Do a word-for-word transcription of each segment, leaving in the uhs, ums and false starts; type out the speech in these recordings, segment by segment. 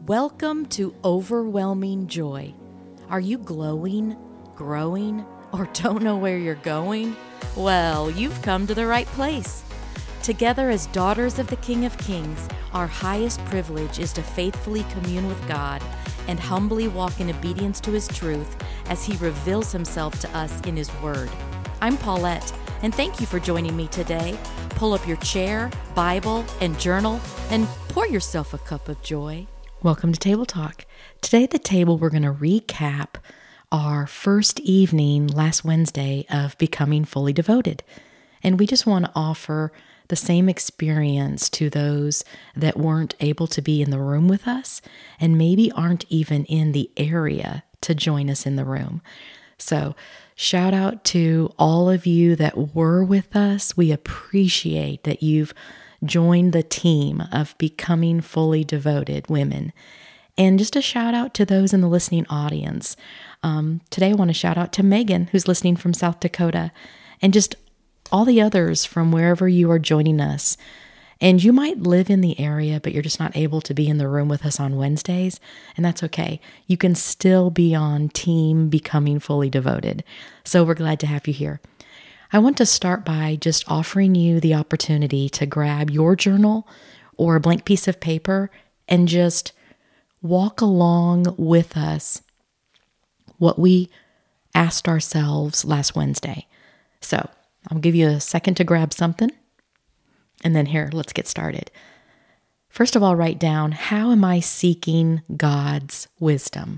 Welcome to Overwhelming Joy. Are you glowing, growing, or don't know where you're going? Well, you've come to the right place. Together as daughters of the King of Kings, our highest privilege is to faithfully commune with God and humbly walk in obedience to His truth as He reveals Himself to us in His Word. I'm Paulette, and thank you for joining me today. Pull up your chair, Bible, and journal, and pour yourself a cup of joy. Welcome to Table Talk. Today at the table, we're going to recap our first evening last Wednesday of Becoming Fully Devoted. And we just want to offer the same experience to those that weren't able to be in the room with us and maybe aren't even in the area to join us in the room. So shout out to all of you that were with us. We appreciate that you've joined the team of Becoming Fully Devoted Women. And just a shout out to those in the listening audience. Um, today I want to shout out to Megan, who's listening from South Dakota, and just all the others from wherever you are joining us. And you might live in the area, but you're just not able to be in the room with us on Wednesdays, and that's okay. You can still be on Team Becoming Fully Devoted. So we're glad to have you here. I want to start by just offering you the opportunity to grab your journal or a blank piece of paper and just walk along with us what we asked ourselves last Wednesday. So I'll give you a second to grab something, and then here, let's get started. First of all, write down, how am I seeking God's wisdom?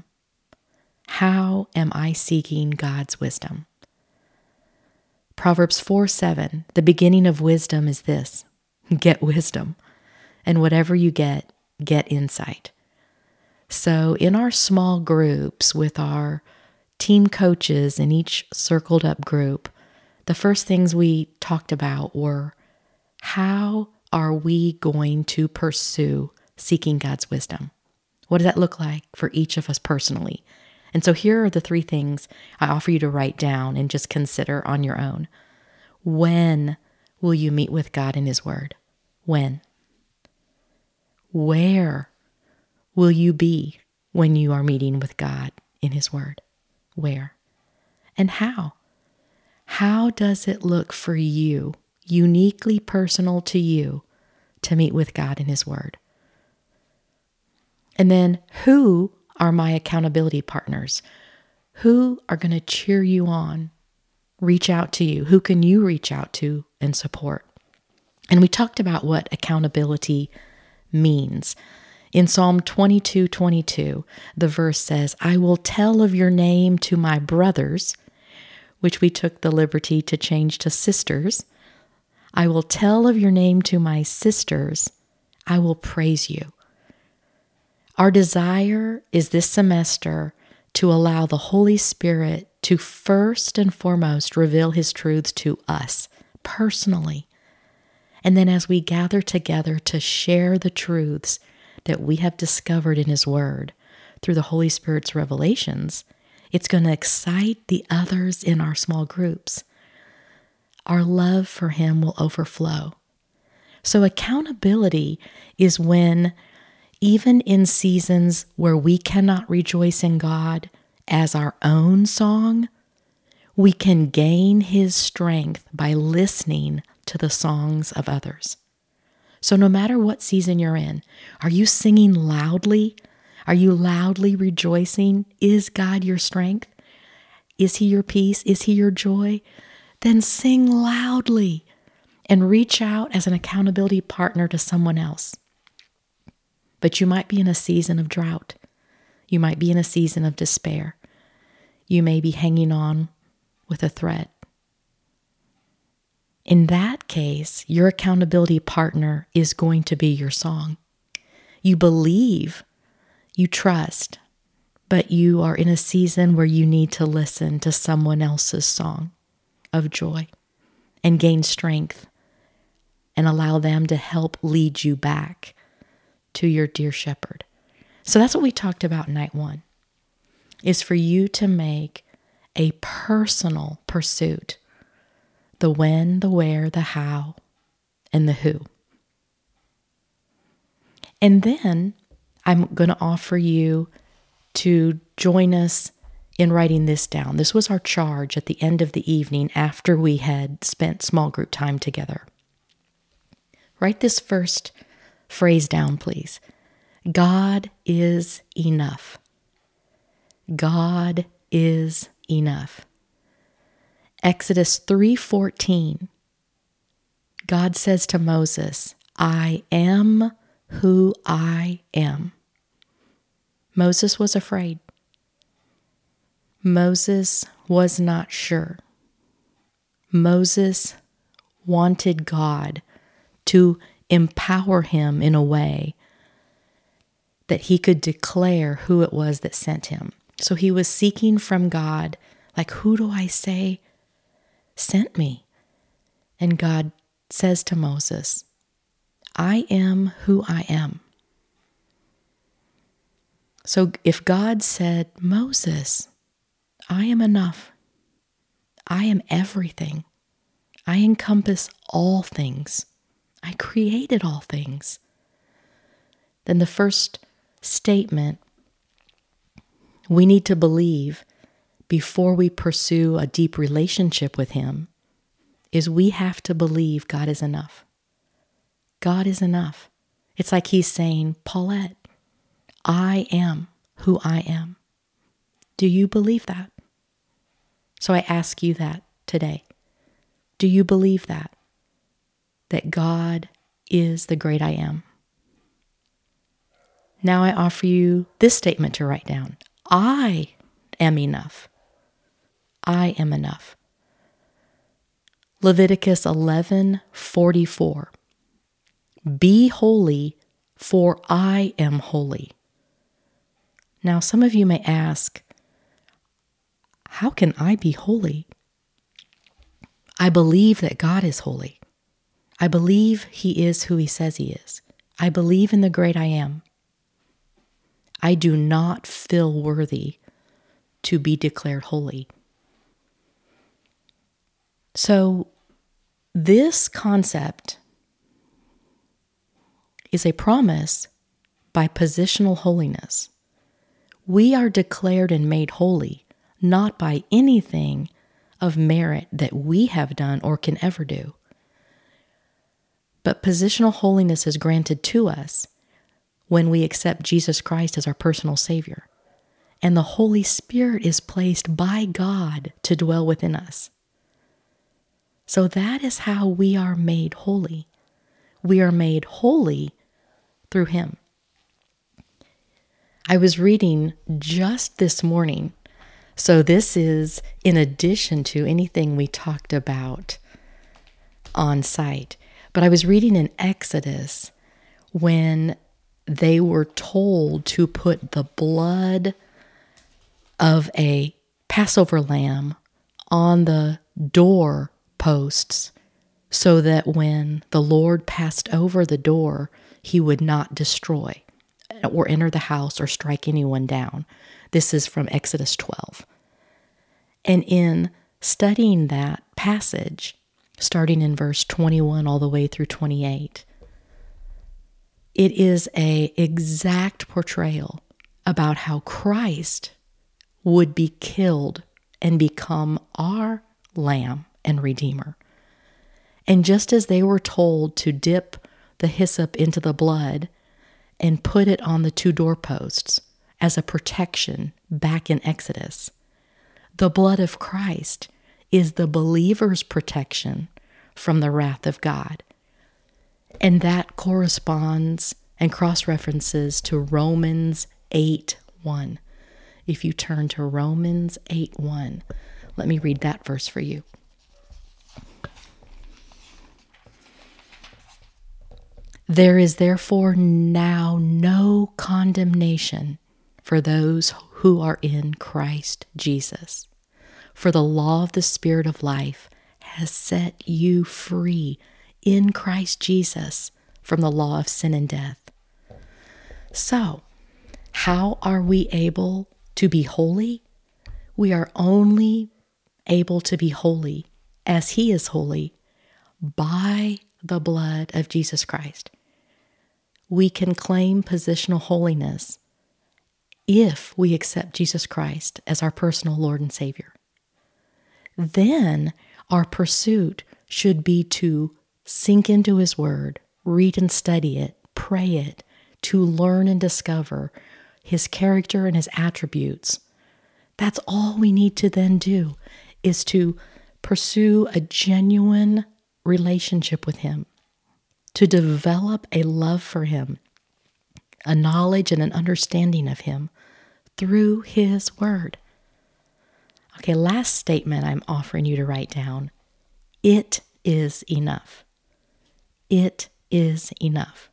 How am I seeking God's wisdom? Proverbs four seven, the beginning of wisdom is this: get wisdom. And whatever you get, get insight. So in our small groups with our team coaches in each circled up group, the first things we talked about were, how are we going to pursue seeking God's wisdom? What does that look like for each of us personally? And so here are the three things I offer you to write down and just consider on your own. When will you meet with God in His Word? When? Where will you be when you are meeting with God in His Word? Where? And how? How does it look for you, uniquely personal to you, to meet with God in His Word? And then, who are my accountability partners? Who are going to cheer you on, reach out to you? Who can you reach out to and support? And we talked about what accountability means. In Psalm twenty-two twenty-two, the verse says, I will tell of your name to my brothers, which we took the liberty to change to sisters. I will tell of your name to my sisters. I will praise you. Our desire is this semester to allow the Holy Spirit to first and foremost reveal His truths to us personally. And then as we gather together to share the truths that we have discovered in His Word through the Holy Spirit's revelations, it's going to excite the others in our small groups. Our love for Him will overflow. So accountability is when, even in seasons where we cannot rejoice in God as our own song, we can gain His strength by listening to the songs of others. So no matter what season you're in, are you singing loudly? Are you loudly rejoicing? Is God your strength? Is He your peace? Is He your joy? Then sing loudly and reach out as an accountability partner to someone else. But you might be in a season of drought. You might be in a season of despair. You may be hanging on with a thread. In that case, your accountability partner is going to be your song. You believe, you trust, but you are in a season where you need to listen to someone else's song of joy and gain strength and allow them to help lead you back to your dear shepherd. So that's what we talked about night one, is for you to make a personal pursuit, the when, the where, the how, and the who. And then I'm going to offer you to join us in writing this down. This was our charge at the end of the evening after we had spent small group time together. Write this first phrase down, please. God is enough. God is enough. Exodus three fourteen. God says to Moses, I am who I am. Moses was afraid. Moses was not sure. Moses wanted God to empower him in a way that he could declare who it was that sent him. So he was seeking from God, like, who do I say sent me? And God says to Moses, I am who I am. So if God said, Moses, I am enough. I am everything. I encompass all things. I created all things. Then the first statement we need to believe before we pursue a deep relationship with Him is we have to believe God is enough. God is enough. It's like He's saying, Paulette, I am who I am. Do you believe that? So I ask you that today. Do you believe that? That God is the great I am? Now I offer you this statement to write down. I am enough. I am enough. Leviticus eleven forty-four. Be holy, for I am holy. Now some of you may ask, how can I be holy? I believe that God is holy. I believe He is who He says He is. I believe in the great I am. I do not feel worthy to be declared holy. So this concept is a promise by positional holiness. We are declared and made holy, not by anything of merit that we have done or can ever do. But positional holiness is granted to us when we accept Jesus Christ as our personal Savior. And the Holy Spirit is placed by God to dwell within us. So that is how we are made holy. We are made holy through Him. I was reading just this morning, so this is in addition to anything we talked about on site. But I was reading in Exodus when they were told to put the blood of a Passover lamb on the door posts so that when the Lord passed over the door, He would not destroy or enter the house or strike anyone down. This is from Exodus twelve. And in studying that passage, starting in verse twenty-one all the way through twenty-eight, it is an exact portrayal about how Christ would be killed and become our lamb and redeemer. And just as they were told to dip the hyssop into the blood and put it on the two doorposts as a protection back in Exodus, the blood of Christ is the believer's protection from the wrath of God. And that corresponds and cross-references to Romans eight one. If you turn to Romans eight one, let me read that verse for you. There is therefore now no condemnation for those who are in Christ Jesus. For the law of the Spirit of life has set you free in Christ Jesus from the law of sin and death. So, how are we able to be holy? We are only able to be holy as He is holy by the blood of Jesus Christ. we can claim positional holiness if we accept Jesus Christ as our personal Lord and Savior. Then our pursuit should be to sink into His Word, read and study it, pray it, to learn and discover His character and His attributes. That's all we need to then do, is to pursue a genuine relationship with Him, to develop a love for Him, a knowledge and an understanding of Him through His Word. Okay, last statement I'm offering you to write down. It is enough. It is enough.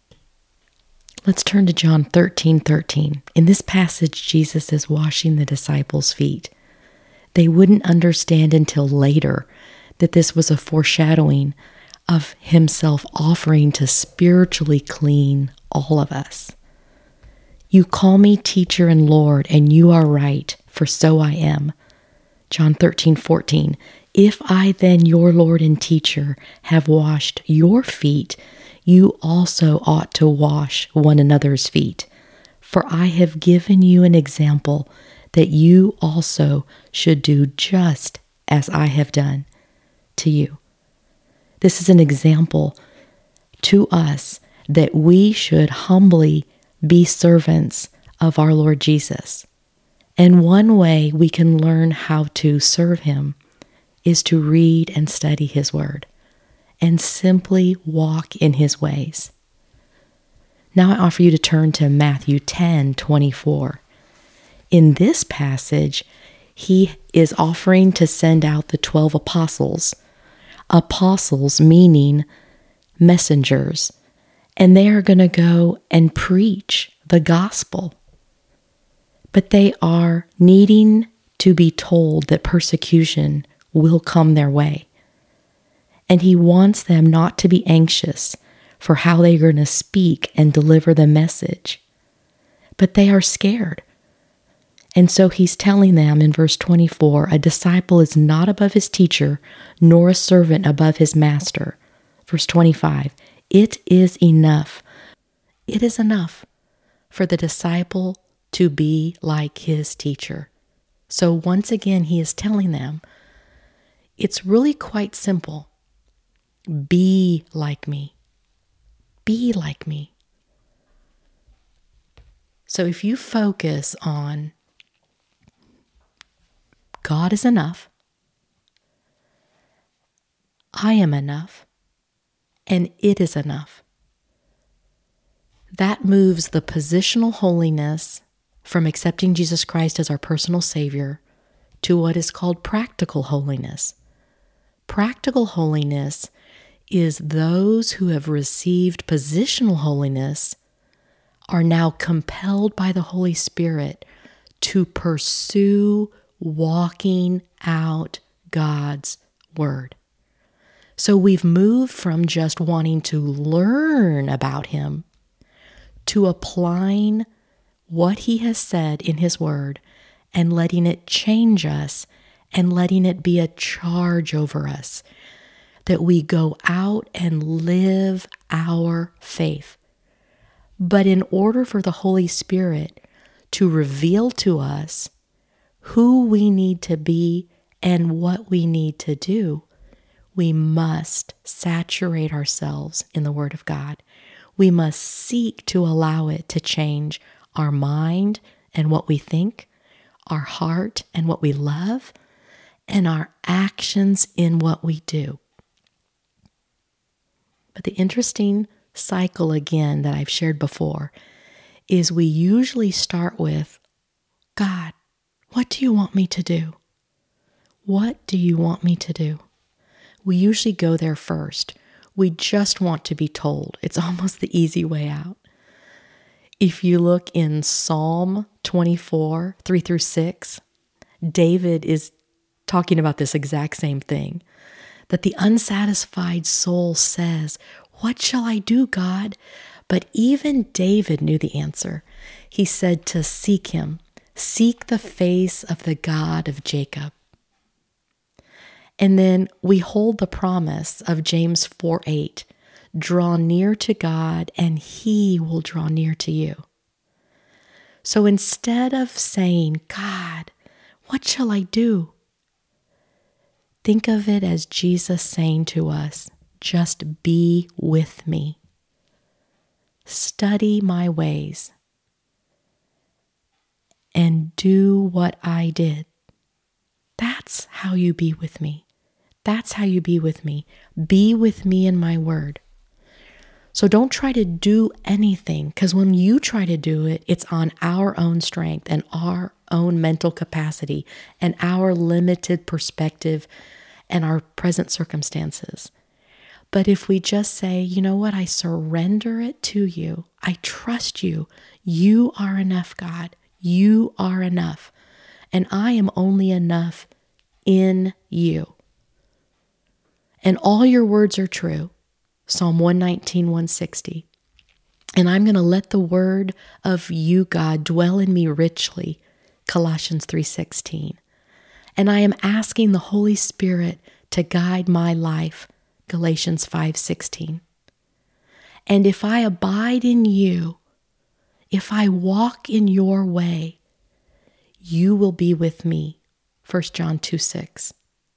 Let's turn to John thirteen thirteen. In this passage, Jesus is washing the disciples' feet. They wouldn't understand until later that this was a foreshadowing of Himself offering to spiritually clean all of us. You call me teacher and Lord, and you are right, for so I am. John thirteen fourteen. If I then, your Lord and teacher, have washed your feet, you also ought to wash one another's feet. For I have given you an example that you also should do just as I have done to you. This is an example to us that we should humbly be servants of our Lord Jesus. And one way we can learn how to serve Him is to read and study His Word and simply walk in His ways. Now I offer you to turn to Matthew ten twenty-four. In this passage, He is offering to send out the twelve apostles. Apostles meaning messengers. And they are going to go and preach the gospel. But they are needing to be told that persecution will come their way. And He wants them not to be anxious for how they're going to speak and deliver the message. But they are scared. And so He's telling them in verse twenty-four, a disciple is not above his teacher, nor a servant above his master. Verse twenty-five, it is enough. It is enough for the disciple to be like his teacher. So once again, He is telling them, it's really quite simple. Be like me. Be like me. So if you focus on God is enough, I am enough, and it is enough, that moves the positional holiness from accepting Jesus Christ as our personal Savior to what is called practical holiness. Practical holiness is those who have received positional holiness are now compelled by the Holy Spirit to pursue walking out God's Word. So we've moved from just wanting to learn about Him to applying what He has said in His Word and letting it change us and letting it be a charge over us, that we go out and live our faith. But in order for the Holy Spirit to reveal to us who we need to be and what we need to do, we must saturate ourselves in the Word of God. We must seek to allow it to change our mind and what we think, our heart and what we love, and our actions in what we do. But the interesting cycle again that I've shared before is we usually start with, God, what do you want me to do? What do you want me to do? We usually go there first. We just want to be told. It's almost the easy way out. If you look in Psalm twenty-four, three through six, David is talking about this exact same thing, that the unsatisfied soul says, what shall I do, God? But even David knew the answer. He said to seek Him, seek the face of the God of Jacob. And then we hold the promise of James four eight. draw near to God and He will draw near to you. So instead of saying, God, what shall I do? Think of it as Jesus saying to us, just be with me. Study my ways and do what I did. That's how you be with me. That's how you be with me. Be with me in my word. So don't try to do anything, because when you try to do it, it's on our own strength and our own mental capacity and our limited perspective and our present circumstances. But if we just say, you know what, I surrender it to you. I trust you. You are enough, God. You are enough. And I am only enough in you. And all your words are true. Psalm one nineteen, one sixty. And I'm going to let the word of you, God, dwell in me richly. Colossians three sixteen. And I am asking the Holy Spirit to guide my life. Galatians five sixteen. And if I abide in you, if I walk in your way, you will be with me. First John two six.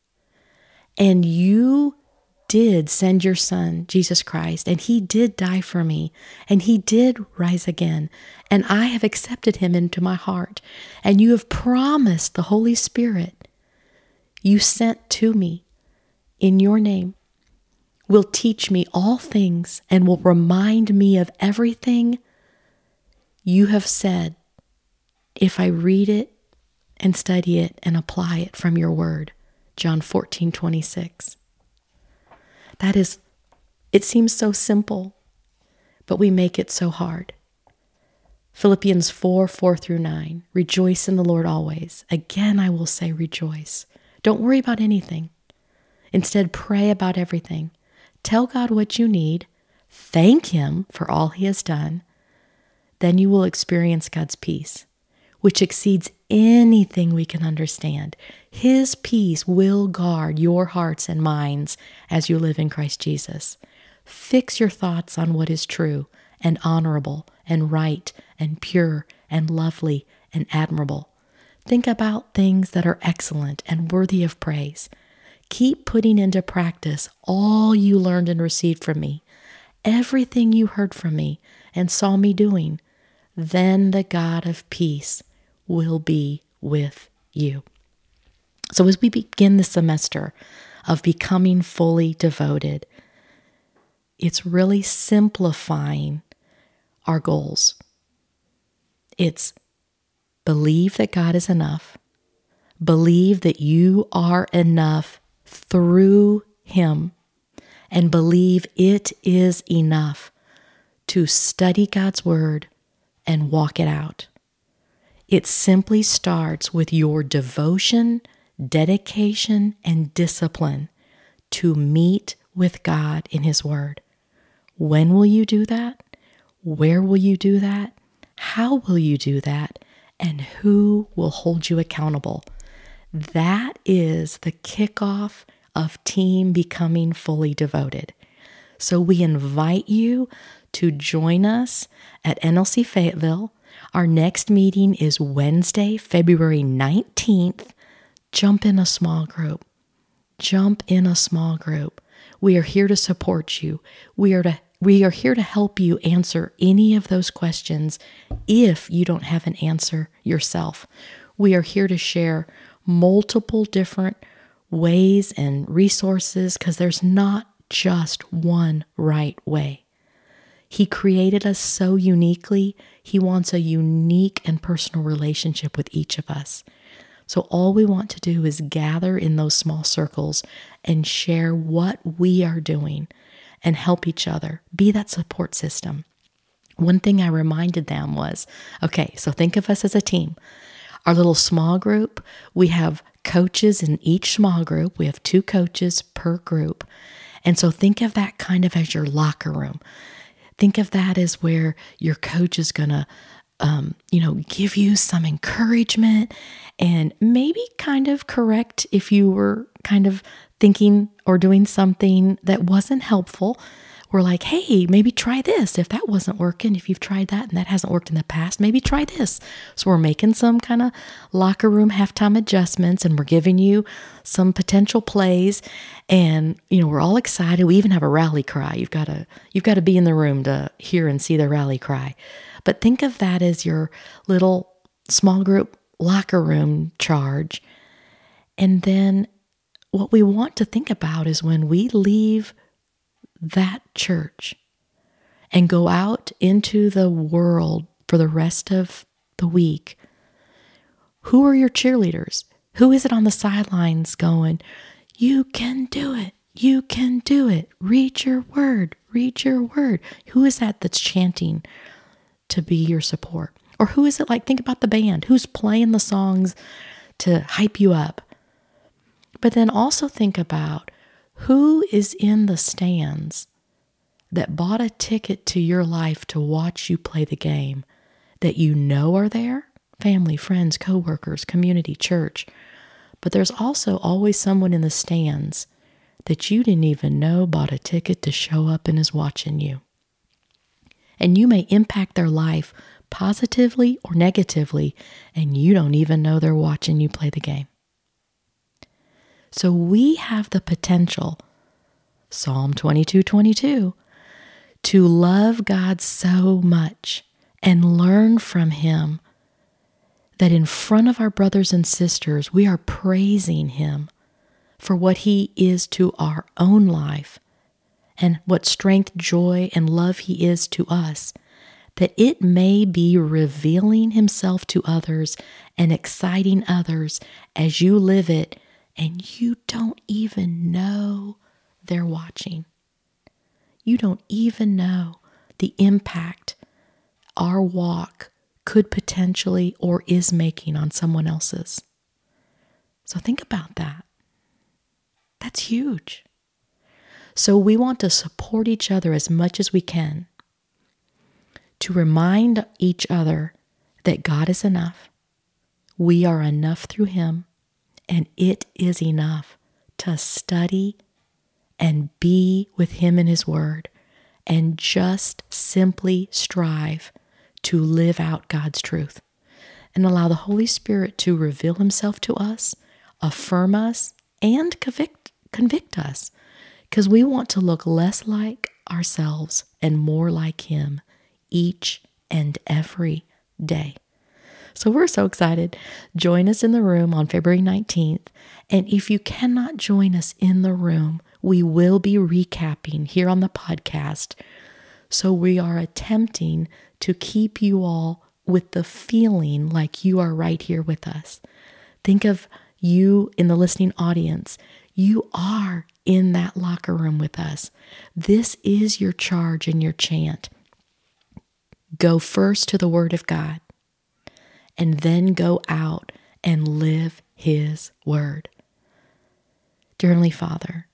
And you did send your Son, Jesus Christ, and He did die for me, and He did rise again, and I have accepted Him into my heart, and you have promised the Holy Spirit you sent to me in your name will teach me all things and will remind me of everything you have said if I read it and study it and apply it from your word. John fourteen twenty-six. That is, it seems so simple, but we make it so hard. Philippians four, four through nine. Rejoice in the Lord always. Again, I will say rejoice. Don't worry about anything. Instead, pray about everything. Tell God what you need. Thank Him for all He has done. Then you will experience God's peace, which exceeds anything we can understand. His peace will guard your hearts and minds as you live in Christ Jesus. Fix your thoughts on what is true and honorable and right and pure and lovely and admirable. Think about things that are excellent and worthy of praise. Keep putting into practice all you learned and received from me, everything you heard from me and saw me doing. Then the God of peace will be with you. So as we begin the semester of becoming fully devoted, it's really simplifying our goals. It's believe that God is enough. Believe that you are enough through Him, and believe it is enough to study God's word and walk it out. It simply starts with your devotion, dedication, and discipline to meet with God in His word. When will you do that? Where will you do that? How will you do that? And who will hold you accountable? That is the kickoff of Team Becoming Fully Devoted. So we invite you to join us at N L C Fayetteville. Our next meeting is Wednesday, February nineteenth. Jump in a small group. Jump in a small group. We are here to support you. We are to we are here to help you answer any of those questions if you don't have an answer yourself. We are here to share multiple different ways and resources because there's not just one right way. He created us so uniquely. He wants a unique and personal relationship with each of us. So all we want to do is gather in those small circles and share what we are doing and help each other. Be that support system. One thing I reminded them was, okay, so think of us as a team. Our little small group, we have coaches in each small group. We have two coaches per group. And so think of that kind of as your locker room. Think of that as where your coach is going to, um, you know, give you some encouragement and maybe kind of correct if you were kind of thinking or doing something that wasn't helpful, we're like, hey, maybe try this. If that wasn't working, if you've tried that and that hasn't worked in the past, maybe try this. So we're making some kind of locker room halftime adjustments, and we're giving you some potential plays. And, you know, we're all excited. We even have a rally cry. You've got to, you've got to be in the room to hear and see the rally cry. But think of that as your little small group locker room charge. And then what we want to think about is when we leave that church and go out into the world for the rest of the week, who are your cheerleaders? Who is it on the sidelines going, you can do it, you can do it, read your word, read your word? Who is that that's chanting to be your support? Or who is it like, think about the band, who's playing the songs to hype you up? But then also think about who is in the stands that bought a ticket to your life to watch you play the game, that you know are there, family, friends, coworkers, community, church. But there's also always someone in the stands that you didn't even know bought a ticket to show up and is watching you. And you may impact their life positively or negatively, and you don't even know they're watching you play the game. So we have the potential, Psalm twenty-two twenty-two, to love God so much and learn from Him that in front of our brothers and sisters, we are praising Him for what He is to our own life and what strength, joy, and love He is to us, that it may be revealing Himself to others and exciting others as you live it, and you don't even know they're watching. You don't even know the impact our walk could potentially or is making on someone else's. So think about that. That's huge. So we want to support each other as much as we can, to remind each other that God is enough. We are enough through Him, and it is enough to study and be with Him in His Word and just simply strive to live out God's truth and allow the Holy Spirit to reveal Himself to us, affirm us, and convict, convict us, because we want to look less like ourselves and more like Him each and every day. So we're so excited. Join us in the room on February nineteenth. And if you cannot join us in the room, we will be recapping here on the podcast. So we are attempting to keep you all with the feeling like you are right here with us. Think of you in the listening audience. You are in that locker room with us. This is your charge and your chant. Go first to the Word of God, and then go out and live His Word. Dear Heavenly Father,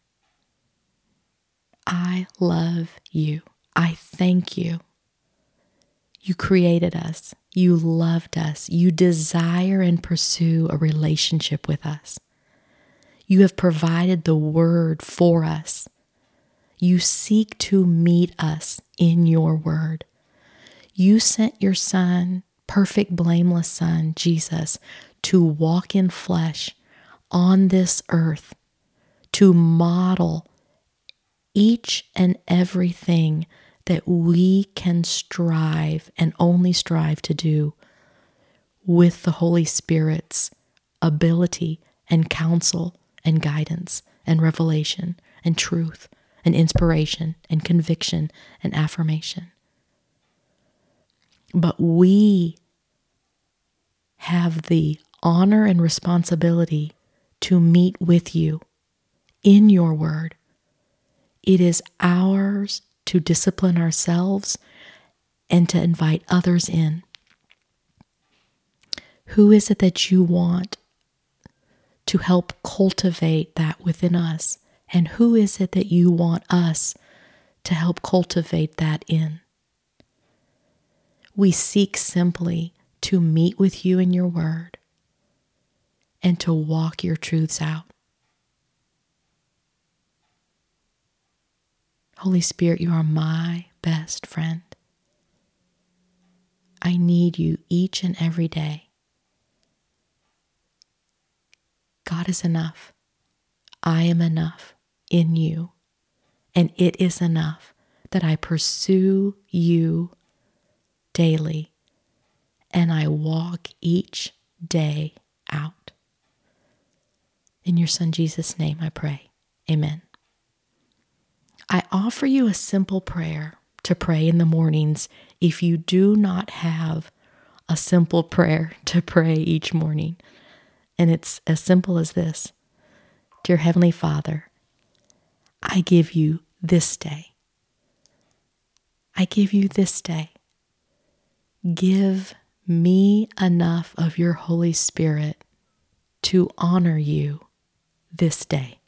I love you. I thank you. You created us. You loved us. You desire and pursue a relationship with us. You have provided the Word for us. You seek to meet us in your Word. You sent your Son, perfect, blameless Son, Jesus, to walk in flesh on this earth, to model each and everything that we can strive and only strive to do with the Holy Spirit's ability and counsel and guidance and revelation and truth and inspiration and conviction and affirmation. But we have the honor and responsibility to meet with you in your Word. It is ours to discipline ourselves and to invite others in. Who is it that you want to help cultivate that within us? And who is it that you want us to help cultivate that in? We seek simply to meet with you in your Word and to walk your truths out. Holy Spirit, you are my best friend. I need you each and every day. God is enough. I am enough in you. And it is enough that I pursue you daily and I walk each day out. In your Son Jesus' name I pray. Amen. I offer you a simple prayer to pray in the mornings if you do not have a simple prayer to pray each morning. And it's as simple as this. Dear Heavenly Father, I give you this day. I give you this day. Give me enough of your Holy Spirit to honor you this day.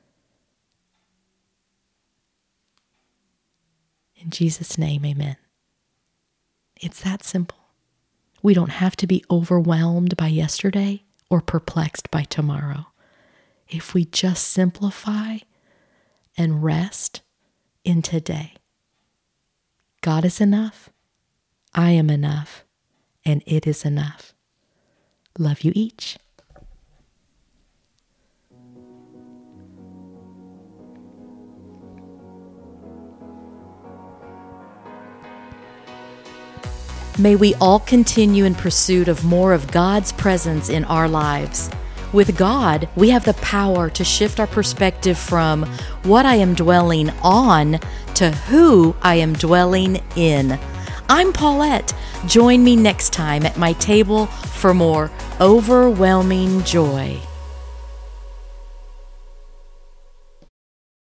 In Jesus' name, amen. It's that simple. We don't have to be overwhelmed by yesterday or perplexed by tomorrow. If we just simplify and rest in today. God is enough, I am enough, and it is enough. Love you each. May we all continue in pursuit of more of God's presence in our lives. With God, we have the power to shift our perspective from what I am dwelling on to who I am dwelling in. I'm Paulette. Join me next time at my table for more overwhelming joy.